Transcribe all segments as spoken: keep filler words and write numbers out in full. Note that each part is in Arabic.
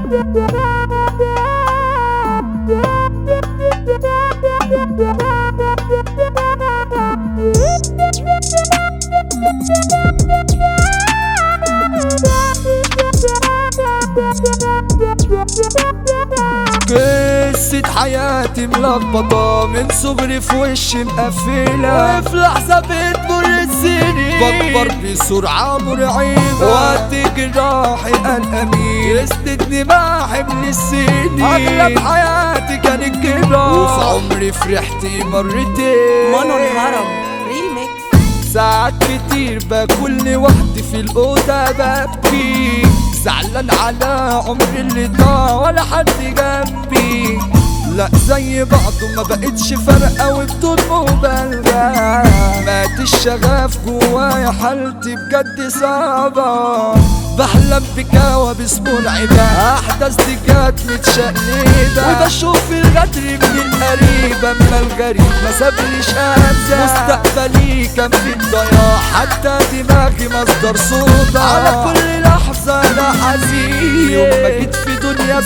قصة حياتي ملخبطة من صغري في وشي مقفلة، وفي لحظة بتمر السنين بكبر بسرعة مرعبة، وقت جراحي قلقانين يسندني مع حمل السنين. أغلب حياتي كانت كده، وفي عمري فرحتي مرتين. مانو الهرم ريميكس. ساعات كتير باكل لوحدي في الأوضة ببكي، زعلان على عمري اللي ضاع ولا حد جنبي. لا زي بعضه ما بقتش فارقة وبدون مبالغة، مات الشغف جوايا حالتي بجد صعبة. بحلم بكوابيس مرعبة، أحداث دي جات متشقلبة، وبشوف الغدر من القريب أما الغريب ما سابليش أنسى. مستقبلي كان في الضياع، حتى دماغي مصدر صوت على كل لحظة أنا حزين. يوم ما جيت في دنيا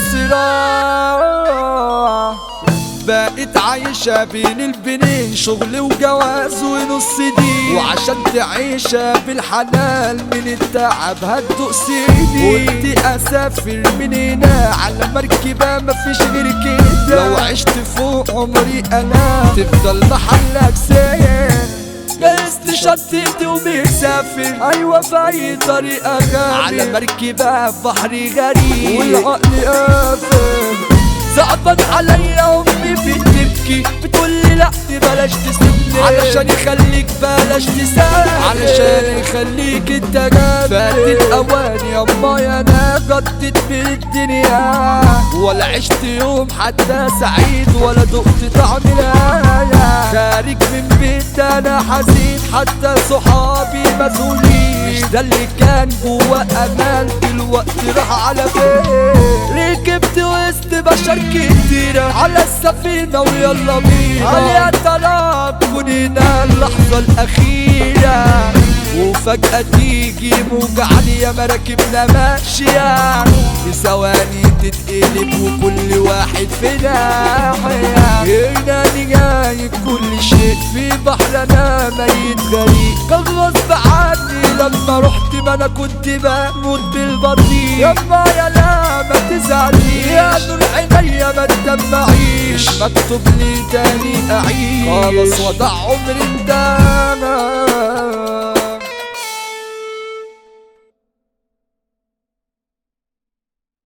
الصراع بقيت عايشة بين البنين، شغل وجواز ونص دين، وعشان تعيشها بالحلال من التعب هتدوق سنين. قلت اسافر من هنا على مركبة مفيش غير كده، لو عشت فوق عمري انا تفضل محلك سايق. جهزت شنطتي ومسافر، ايوه في اي طريقة غامر، على مركبة في بحر غريب والعقل قافل. صعبان عليا امي بتبكي بتقولي لا بلاش تسيبني، علشان يخليك بلاش تسافر، علشان يخليك انت جامد. فات الاوان ياما يا انا قضيت بالدنيا، ولا عشت يوم حتى سعيد ولا دقت طعم الهنا. خارج من بيت انا حزين، حتى صحابي مسؤولين، مش ده اللي كان جوا امان دلوقتي راح على فين. ركبت وسط بشر كتيرة على السفينة ويلا بينا، عليها طلب كوننا اللحظة الأخيرة، وفجأة تيجي موجة عالية مراكبنا ماشية، في ثواني تتقلب وكل واحد في ناحية. هنا نجايب كل شيء في بحرنا ميت غريق، كان غصب عني لما رحت ما انا كنت بموت بالبطيء. يما يا لا ما تزعليش يا نور عينيا ما تدمعيش، مكتوب لي تاني اعيش، خلاص وضع عمري انتهى.